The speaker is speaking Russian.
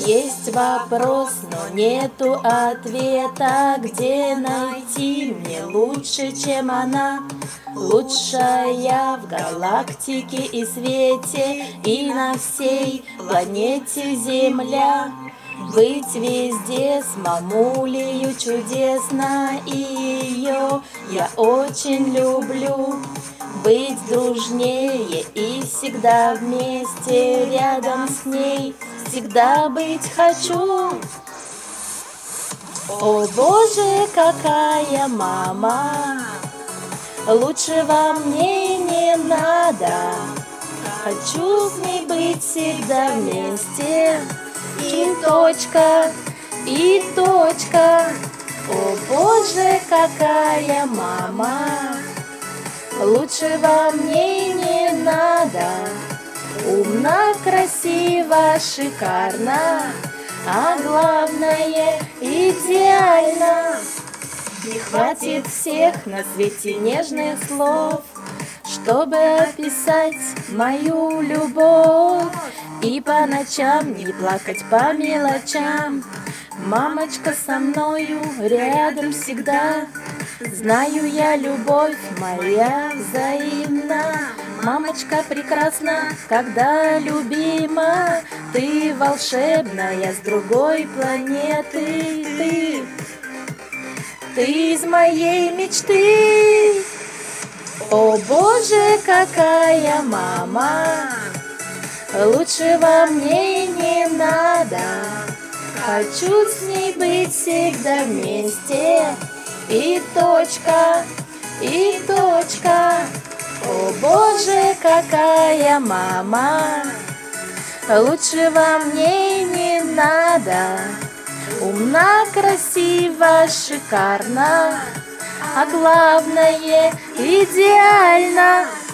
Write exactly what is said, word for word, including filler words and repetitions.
Есть вопрос, но нету ответа. Где найти мне лучше, чем она? Лучшая в галактике и свете, и на всей планете Земля. Быть везде с мамулею чудесно, и ее я очень люблю. Быть дружнее и всегда вместе, рядом с ней всегда быть хочу. О Боже, какая мама! Лучшего мне не надо. Хочу с ней быть всегда вместе. И точка, и точка. О Боже, какая мама! Лучшего мне не надо. Умна, красиво, шикарно, а главное идеально. Не хватит всех на свете нежных слов, чтобы описать мою любовь. И по ночам не плакать по мелочам. Мамочка со мною рядом всегда. Знаю я, любовь моя взаимна. Мамочка прекрасна, когда любима. Ты волшебная с другой планеты. Ты, ты из моей мечты. О Боже, какая мама! Лучшего мне не надо. Хочу с ней быть всегда вместе. И точка, и точка. О Боже, какая мама! Лучшего мне не надо. Умна, красиво, шикарно, а главное идеально.